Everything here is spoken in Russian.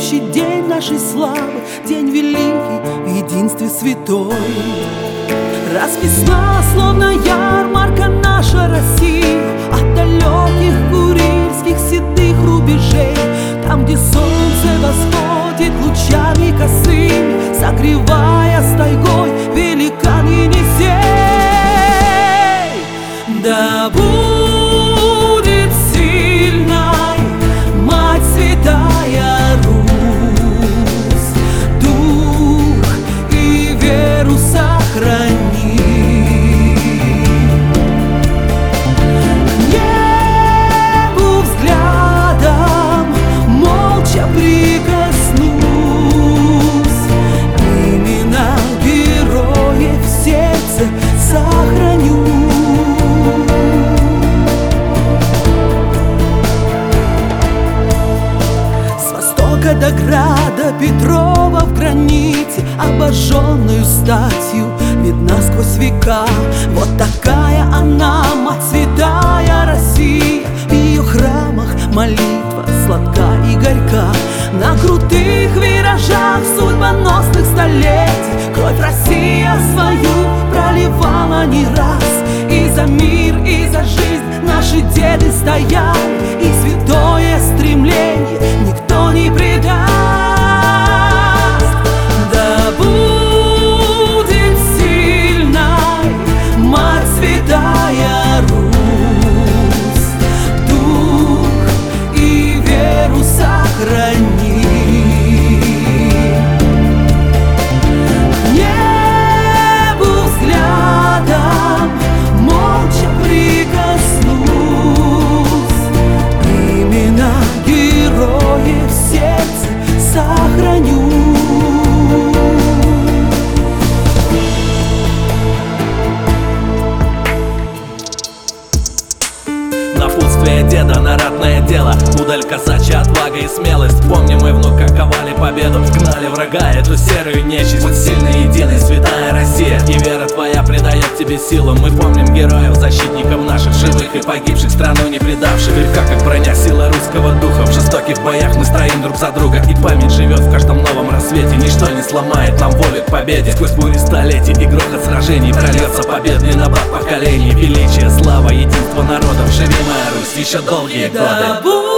следующий день нашей славы, день великий в единстве святой. Расписна, словно ярмарка, наша Россия, от далеких курильских седых рубежей, там, где солнце восходит лучами косыми, согревая с тайгой великан Енисей. Да будет сильной Мать Святая Русь, дух и веру сохрани. Небу взглядом молча прикоснусь, имена героев в сердце сохраню. До града Петрова в граните, обожженную статью, видна сквозь века. Вот такая она, Мать Святая Россия. В ее храмах молитва сладка и горька. На крутых виражах судьбоносных столетий кровь Россия свою проливала не раз. И за мир, и за жизнь наши деды стояли, и святое стремление никто не предаст. Да будет сильной Мать Святая Русь, дух и веру сохрани. Небу взглядом молча прикоснусь, имена героев в сердце сохраню. Напутствие деда на ратное дело, удаль казачья отвага и смелость. Помним мы внук, как ковали победу, гнали врага, эту серую нечисть. Будь сильной, единой, святая Россия, и вера твоя придает тебе силу. Мы помним героев, защитников наших, живых и погибших, страну не предавших. Легка, как броня, сила русского духа, в жестоких боях мы стоим друг за друга. И память живет в каждом новом рассвете, ничто не сломает нам волю к победе. Сквозь бури столетий и грохот сражений прольется победный набат поколений. Величие, слава, единство народов, живи моя Русь еще долгие годы.